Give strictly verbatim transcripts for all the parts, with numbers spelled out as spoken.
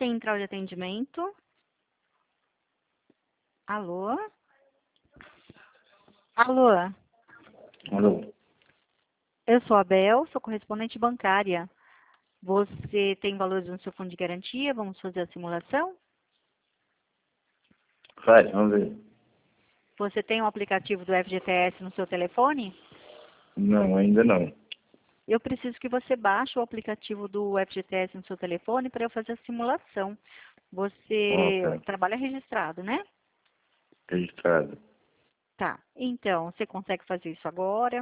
Central de Atendimento. Alô? Alô? Alô? Eu sou a Bel, sou correspondente bancária. Você tem valores no seu fundo de garantia? Vamos fazer a simulação? Faz, vamos ver. Você tem um aplicativo do F G T S no seu telefone? Não, ainda não. Eu preciso que você baixe o aplicativo do F G T S no seu telefone para eu fazer a simulação. Ah, Você tá. trabalha registrado, né? Registrado. Tá. Então, você consegue fazer isso agora?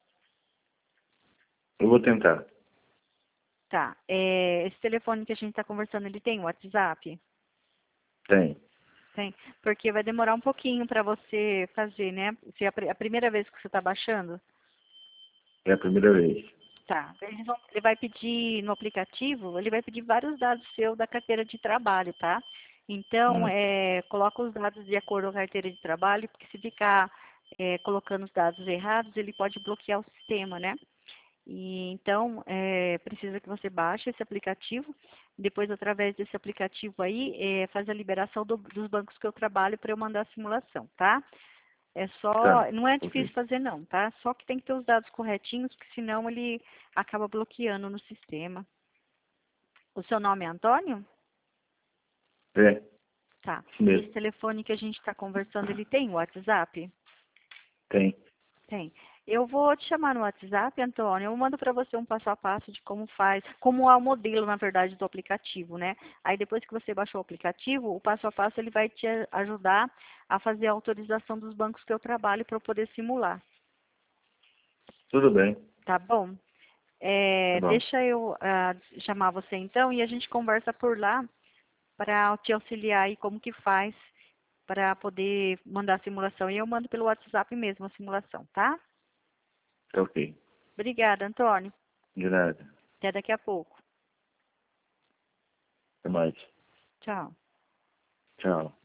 Eu vou tentar. Tá. É, esse telefone que a gente está conversando, ele tem WhatsApp? Tem. Tem. Porque vai demorar um pouquinho para você fazer, né? Se é a pri- a primeira vez que você está baixando? É a primeira vez. Tá. Eles vão- Ele vai pedir no aplicativo, ele vai pedir vários dados seus da carteira de trabalho, tá? Então, Hum. é, coloca os dados de acordo com a carteira de trabalho, porque se ficar é, colocando os dados errados, ele pode bloquear o sistema, né? E, então, é, precisa que você baixe esse aplicativo. Depois, através desse aplicativo aí, é, faz a liberação do- dos bancos que eu trabalho para eu mandar a simulação, tá? É Tá. só, não é difícil Ok. fazer não, tá? Só que tem que ter os dados corretinhos, porque senão ele acaba bloqueando no sistema. O seu nome é Antônio? É, Tá. isso Esse mesmo. telefone que a gente está conversando, ele tem WhatsApp? Tem. Tem. Eu vou te chamar no WhatsApp, Antônio. Eu mando para você um passo a passo de como faz, como é o modelo, na verdade, do aplicativo, né? Aí depois que você baixou o aplicativo, o passo a passo ele vai te ajudar a fazer a autorização dos bancos que eu trabalho para eu poder simular. Tudo bem. Tá bom? Tá É, bom. deixa eu ah, chamar você então e a gente conversa por lá para te auxiliar aí como que faz para poder mandar a simulação. E eu mando pelo WhatsApp mesmo a simulação, tá? Tá ok. Obrigada, Antônio. De nada. Até daqui a pouco. Até mais. Tchau. Tchau.